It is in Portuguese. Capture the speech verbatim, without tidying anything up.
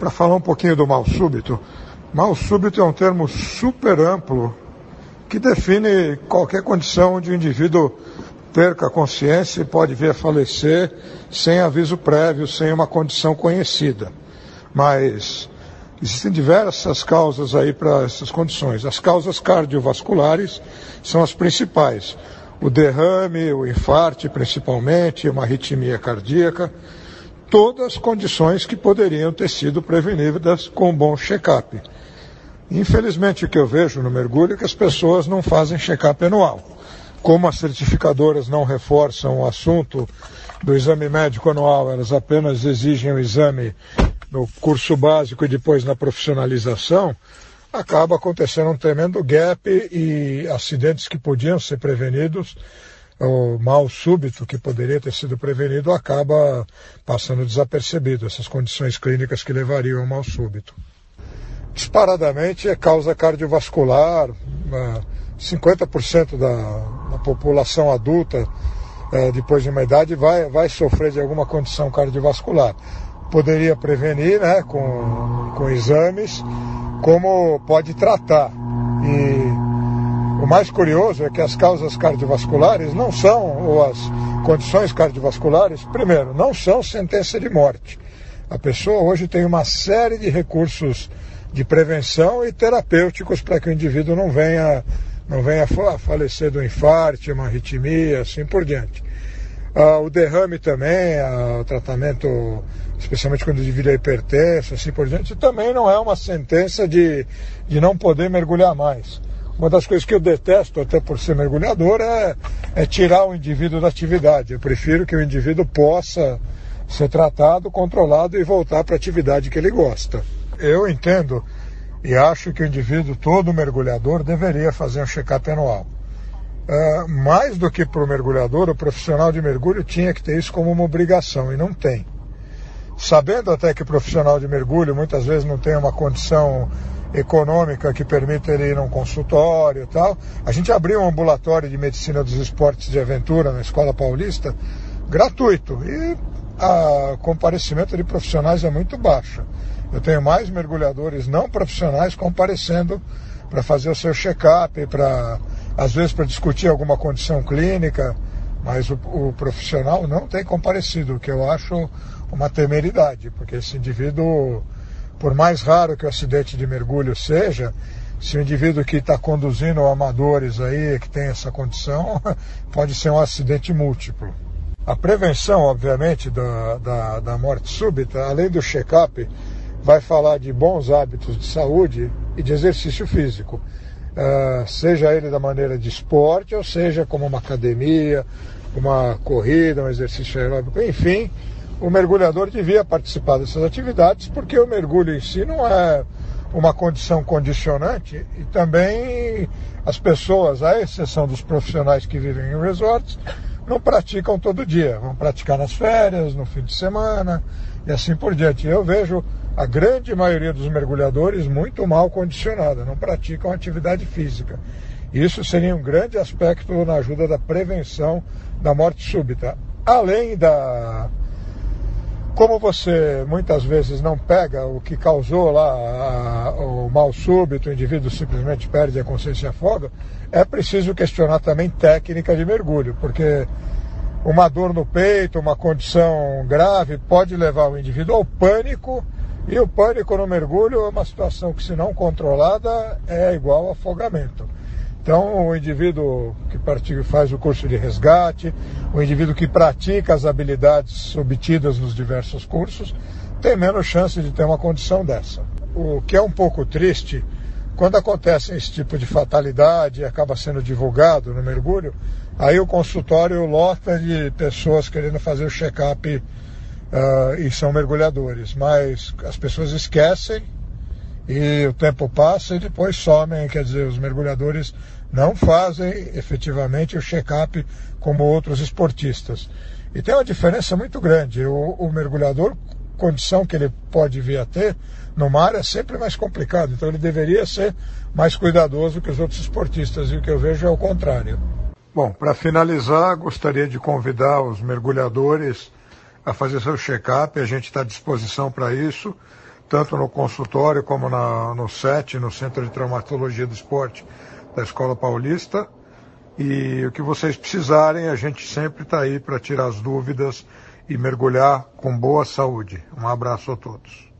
para falar um pouquinho do mal súbito. Mal súbito é um termo super amplo que define qualquer condição onde o indivíduo perca a consciência e pode vir a falecer sem aviso prévio, sem uma condição conhecida. Mas existem diversas causas aí para essas condições. As causas cardiovasculares são as principais. O derrame, o infarto principalmente, uma arritmia cardíaca, todas condições que poderiam ter sido prevenidas com um bom check-up. Infelizmente, o que eu vejo no mergulho é que as pessoas não fazem check-up anual. Como as certificadoras não reforçam o assunto do exame médico anual, elas apenas exigem o exame no curso básico e depois na profissionalização, acaba acontecendo um tremendo gap e acidentes que podiam ser prevenidos, o mal súbito que poderia ter sido prevenido acaba passando desapercebido, essas condições clínicas que levariam ao mal súbito. Disparadamente é causa cardiovascular, cinquenta por cento da, da população adulta, depois de uma idade, vai, vai sofrer de alguma condição cardiovascular. Poderia prevenir, né, com, com exames, como pode tratar. E o mais curioso é que as causas cardiovasculares não são, ou as condições cardiovasculares, primeiro, não são sentença de morte. A pessoa hoje tem uma série de recursos de prevenção e terapêuticos para que o indivíduo não venha, não venha a falecer do infarto, uma arritmia, assim por diante. Ah, o derrame também, ah, o tratamento, especialmente quando o indivíduo é hipertenso, assim por diante, também não é uma sentença de, de não poder mergulhar mais. Uma das coisas que eu detesto, até por ser mergulhador, é, é tirar o indivíduo da atividade. Eu prefiro que o indivíduo possa ser tratado, controlado e voltar para a atividade que ele gosta. Eu entendo e acho que o indivíduo, todo mergulhador, deveria fazer um check-up anual. Uh, mais do que para o mergulhador, o profissional de mergulho tinha que ter isso como uma obrigação, e não tem. Sabendo até que o profissional de mergulho muitas vezes não tem uma condição econômica que permita ele ir num consultório e tal, a gente abriu um ambulatório de medicina dos esportes de aventura na Escola Paulista, gratuito, e o comparecimento de profissionais é muito baixo. Eu tenho mais mergulhadores não profissionais comparecendo para fazer o seu check-up, para, às vezes para discutir alguma condição clínica, mas o, o profissional não tem comparecido, o que eu acho uma temeridade, porque esse indivíduo, por mais raro que o acidente de mergulho seja, se o indivíduo que está conduzindo amadores aí, que tem essa condição, pode ser um acidente múltiplo. A prevenção, obviamente, da, da, da morte súbita, além do check-up, vai falar de bons hábitos de saúde e de exercício físico, uh, seja ele da maneira de esporte, ou seja como uma academia, uma corrida, um exercício aeróbico, enfim, o mergulhador devia participar dessas atividades, porque o mergulho em si não é uma condição condicionante, e também as pessoas, à exceção dos profissionais que vivem em resorts, não praticam todo dia, vão praticar nas férias, no fim de semana e assim por diante. Eu vejo a grande maioria dos mergulhadores muito mal condicionada, não praticam atividade física. Isso seria um grande aspecto na ajuda da prevenção da morte súbita. Além da... Como você muitas vezes não pega o que causou lá a, o mal súbito, o indivíduo simplesmente perde a consciência e afoga, é preciso questionar também técnica de mergulho, porque uma dor no peito, uma condição grave, pode levar o indivíduo ao pânico, e o pânico no mergulho é uma situação que, se não controlada, é igual a afogamento. Então, o indivíduo que pratica, faz o curso de resgate, o indivíduo que pratica as habilidades obtidas nos diversos cursos, tem menos chance de ter uma condição dessa. O que é um pouco triste, quando acontece esse tipo de fatalidade e acaba sendo divulgado no mergulho, aí o consultório lota de pessoas querendo fazer o check-up uh, e são mergulhadores, mas as pessoas esquecem e o tempo passa e depois somem, quer dizer, os mergulhadores não fazem efetivamente o check-up como outros esportistas. E tem uma diferença muito grande. O, o mergulhador, condição que ele pode vir a ter no mar é sempre mais complicado, então ele deveria ser mais cuidadoso que os outros esportistas, e o que eu vejo é o contrário. Bom, para finalizar, gostaria de convidar os mergulhadores a fazer seu check-up, a gente está à disposição para isso, tanto no consultório como na, no S E T, no Centro de Traumatologia do Esporte da Escola Paulista. E o que vocês precisarem, a gente sempre está aí para tirar as dúvidas e mergulhar com boa saúde. Um abraço a todos.